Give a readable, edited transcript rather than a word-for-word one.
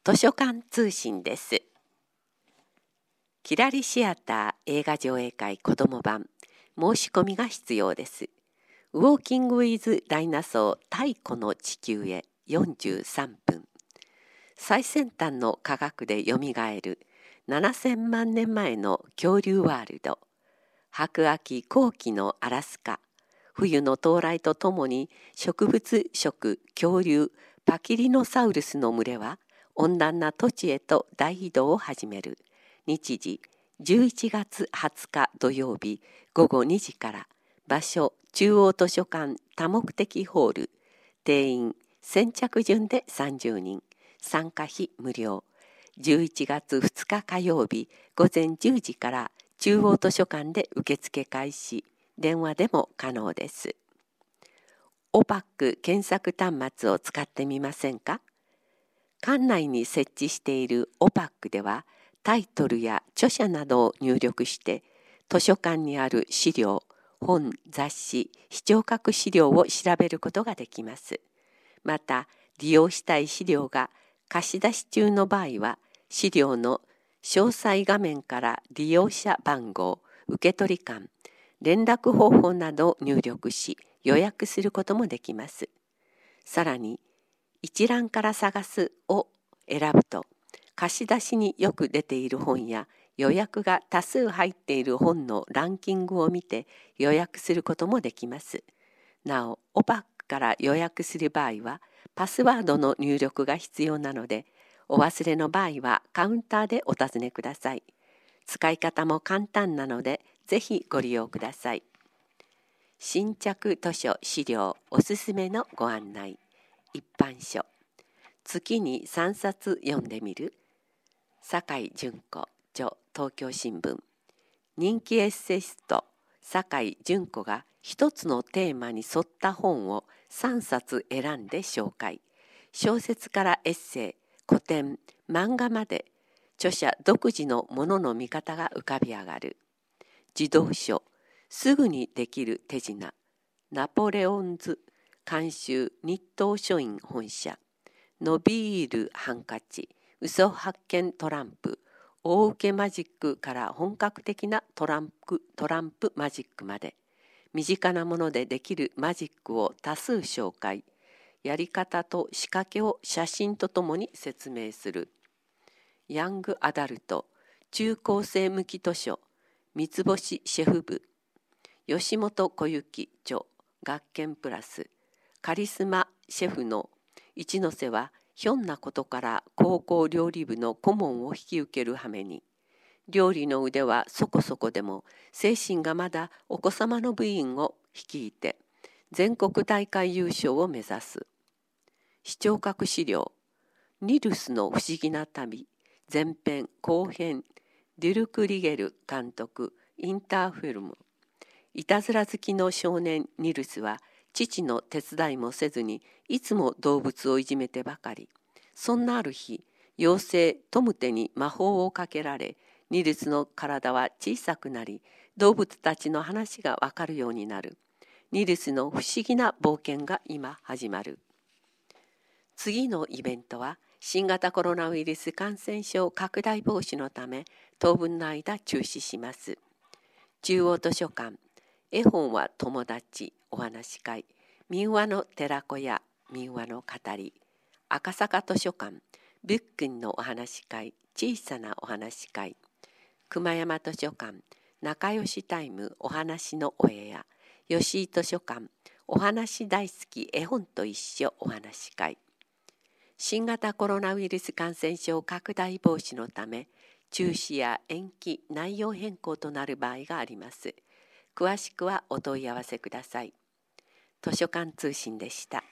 図書館通信です。キラリシアター映画上映会子ども版、申し込みが必要です。ウォーキングウィズダイナソー太古の地球へ43分。最先端の科学でよみがえる7000万年前の恐竜ワールド。白亜紀後期のアラスカ。冬の到来とともに植物食恐竜パキリノサウルスの群れは温暖な土地へと大移動を始める。日時11月20日土曜日午後2時から。場所中央図書館多目的ホール。定員先着順で30人。参加費無料。11月2日火曜日午前10時から中央図書館で受付開始。電話でも可能です。OPAC 検索端末を使ってみませんか？館内に設置している OPAC ではタイトルや著者などを入力して図書館にある資料、本、雑誌、視聴覚資料を調べることができます。また利用したい資料が貸し出し中の場合は資料の詳細画面から利用者番号、受取感、連絡方法などを入力し予約することもできます。さらに一覧から探すを選ぶと貸し出しによく出ている本や予約が多数入っている本のランキングを見て予約することもできます。なお、OPACから予約する場合はパスワードの入力が必要なので、お忘れの場合はカウンターでお尋ねください。使い方も簡単なので、ぜひご利用ください。新着図書資料おすすめのご案内。一般書。月に3冊読んでみる。酒井純子著東京新聞。人気エッセイスト酒井純子が一つのテーマに沿った本を3冊選んで紹介。小説からエッセイ、古典、漫画まで著者独自のものの見方が浮かび上がる。児童書すぐにできる手品。ナポレオンズ監修日東書院本社。伸びるハンカチ、嘘発見トランプ、大受けマジックから本格的なトランプマジックまで、身近なものでできるマジックを多数紹介、やり方と仕掛けを写真とともに説明する。ヤングアダルト、中高生向き図書、三つ星シェフ部、吉本小雪著、学研プラス、カリスマシェフの一ノ瀬はひょんなことから高校料理部の顧問を引き受ける羽目に、料理の腕はそこそこでも精神がまだお子様の部員を率いて全国大会優勝を目指す。視聴覚資料ニルスの不思議な旅前編後編、デュルク・リゲル監督、インターフィルム。いたずら好きの少年ニルスは父の手伝いもせずにいつも動物をいじめてばかり。そんなある日、妖精トムテに魔法をかけられ、ニルスの体は小さくなり、動物たちの話がわかるようになる。ニルスの不思議な冒険が今始まる。次のイベントは新型コロナウイルス感染症拡大防止のため当分の間中止します。中央図書館、絵本は友達お話し会、民話の寺子屋民話の語り、赤坂図書館、ブックンのお話し会小さなお話し会、熊山図書館、仲良しタイムお話のお部屋、吉井図書館、お話大好き絵本と一緒お話し会。新型コロナウイルス感染症拡大防止のため中止や延期、内容変更となる場合があります。詳しくはお問い合わせください。図書館通信でした。